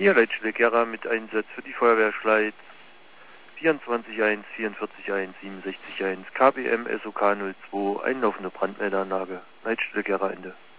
Hier Leitstelle Gera mit Einsatz für die Feuerwehr Schleiz 24.1, 44.1, 67.1, KBM SOK 02, einlaufende Brandmeldeanlage, Leitstelle Gera Ende.